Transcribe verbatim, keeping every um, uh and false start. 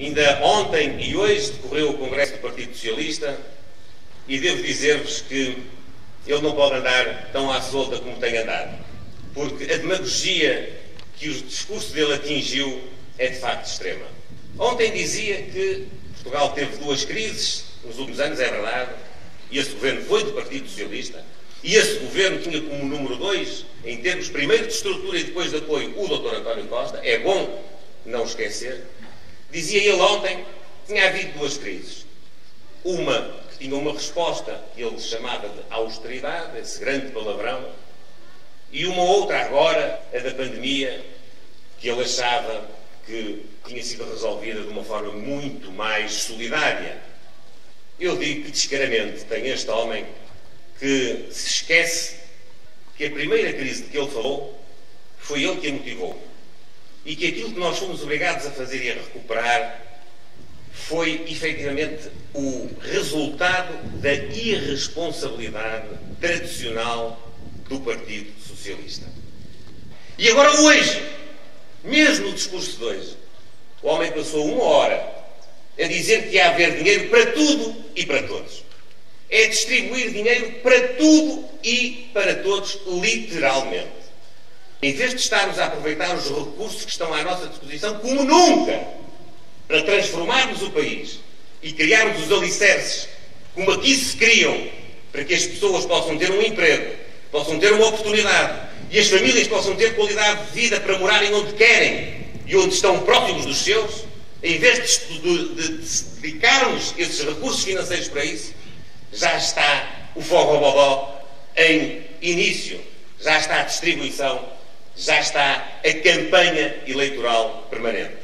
Ainda ontem e hoje decorreu o Congresso do Partido Socialista e devo dizer-vos que ele não pode andar tão à solta como tem andado, porque a demagogia que o discurso dele atingiu é de facto extrema. Ontem dizia que Portugal teve duas crises nos últimos anos, é verdade, e esse governo foi do Partido Socialista, e esse governo tinha como número dois, em termos primeiro de estrutura e depois de apoio, o doutor António Costa. É bom não esquecer. Dizia ele ontem que tinha havido duas crises. Uma que tinha uma resposta que ele chamava de austeridade, esse grande palavrão, e uma outra agora, a da pandemia, que ele achava que tinha sido resolvida de uma forma muito mais solidária. Eu digo que descaradamente tem este homem que se esquece que a primeira crise de que ele falou foi ele que a motivou e que aquilo que nós fomos obrigados a fazer e a recuperar foi efetivamente o resultado da irresponsabilidade tradicional do Partido Socialista. E agora hoje, mesmo no discurso de hoje, o homem passou uma hora a dizer que ia haver dinheiro para tudo e para todos. É distribuir dinheiro para tudo e para todos, literalmente. Em vez de estarmos a aproveitar os recursos que estão à nossa disposição, como nunca, para transformarmos o país e criarmos os alicerces, como aqui se criam, para que as pessoas possam ter um emprego, possam ter uma oportunidade e as famílias possam ter qualidade de vida para morarem onde querem e onde estão próximos dos seus, em vez de, de, de, de dedicarmos esses recursos financeiros para isso, já está o fogo-bodó em início, já está a distribuição, já está a campanha eleitoral permanente.